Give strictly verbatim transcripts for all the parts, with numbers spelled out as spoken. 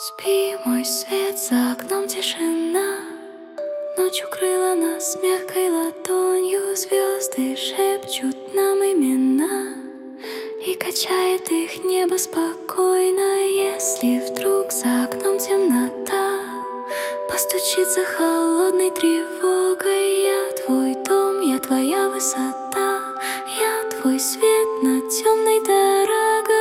Спи, мой свет, за окном тишина. Ночь укрыла нас мягкой ладонью. Звезды шепчут нам имена, и качает их небо спокойно. Если вдруг за окном темнота постучится холодной тревогой, я твой дом, я твоя высота, я твой свет над темной дорогой.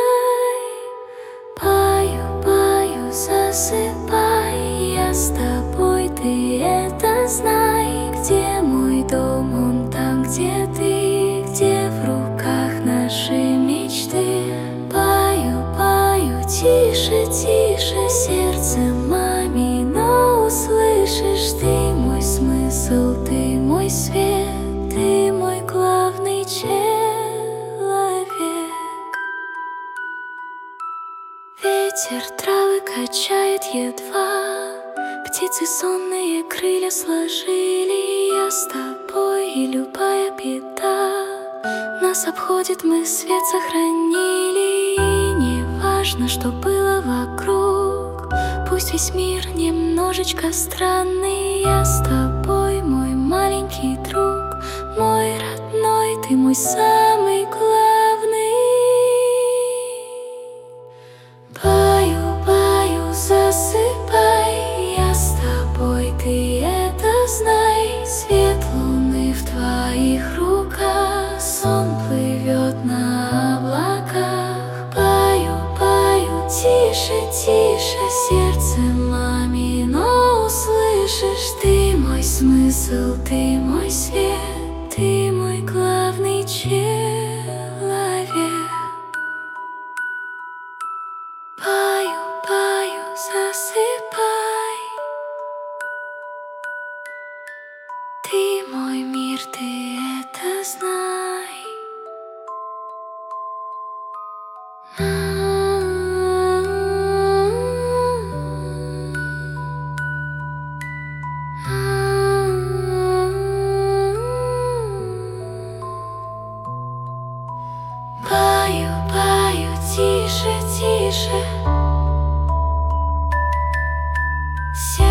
Пою, пою, засыпай, я с тобой, ты это знай. Где мой дом, он там, где ты, где в руках наши мечты. Пою, пою, тише, тише, сердце мамино услышишь. Ты мой смысл, ты мой свет, ты мой главный человек. Ветер травы качает едва, птицы сонные крылья сложили. Я с тобой, и любая беда нас обходит, мы свет сохранили. И не важно, что было вокруг, пусть весь мир немножечко странный. Я с тобой, мой маленький друг, мой родной, ты мой самый главный. Пою, пою, засыпай, я с тобой, ты это знай. Свет луны в твоих руках, сон плывет на облаках. Пою, пою, тише, тише, сердце мамино услышишь. Ты мой смысл, ты мой свет, ты мой главный человек. Пою, пою, засыпай, ты мой мир, ты это знай. Пою, пою, тише, тише,